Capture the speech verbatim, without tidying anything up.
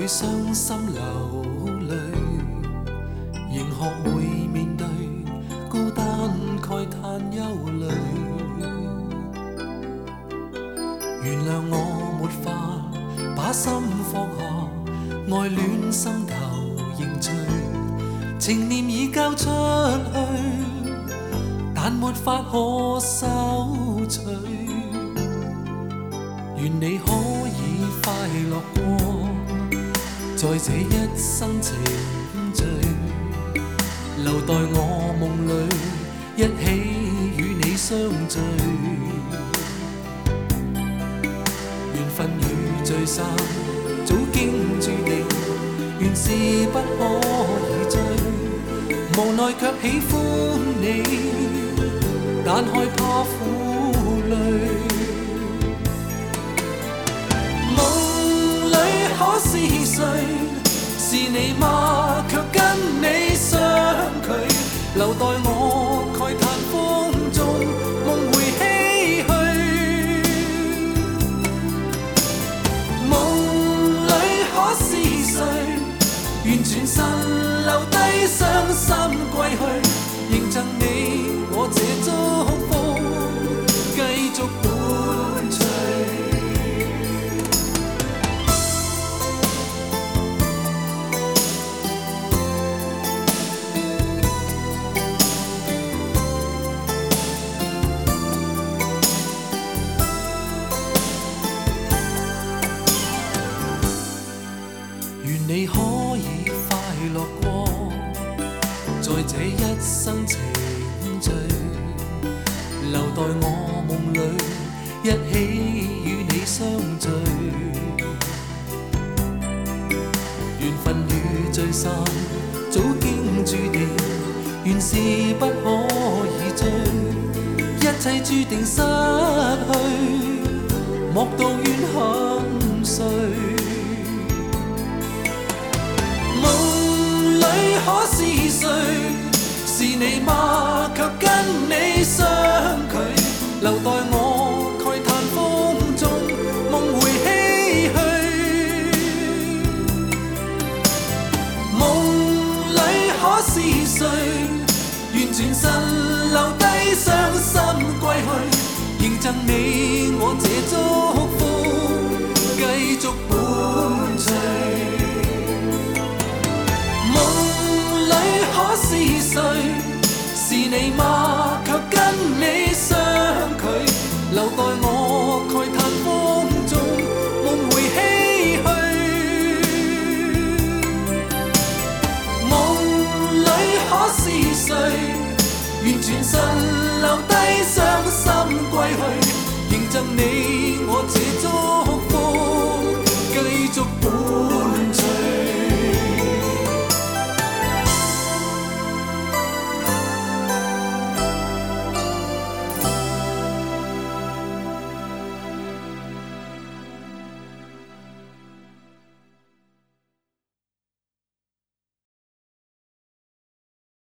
傷心流淚，仍學會面對孤單慨嘆憂慮。原諒我沒法把心放下，愛戀心頭凝聚，情念已交出去，但沒法可收取。願你可以快樂過，在這一生情聚，留待我夢裏一起與你相聚。緣分與聚散早經注定，原是不可以追，無奈卻喜歡你，但害怕負累。可是誰？是你嗎？卻跟你相距，留待我慨嘆風中夢回唏噓。夢裏可是誰？願全身留低傷心歸去，仍贈你我這祝福，繼續伴隨。你可以快樂過，在這一生情聚，留待我夢裏一起與你相聚。緣分與聚散早經注定，原是不可以追，一切注定失去，莫道怨恨誰。可是誰？是你嗎？卻跟你相距，留待我慨嘆風中夢回唏噓。夢裏可是誰？願全身留低傷心歸去，仍贈你我這祝福，繼續伴隨。可是誰？是你嗎？卻跟你相距，留待我慨嘆風中夢回唏噓。夢裏可是誰？願全身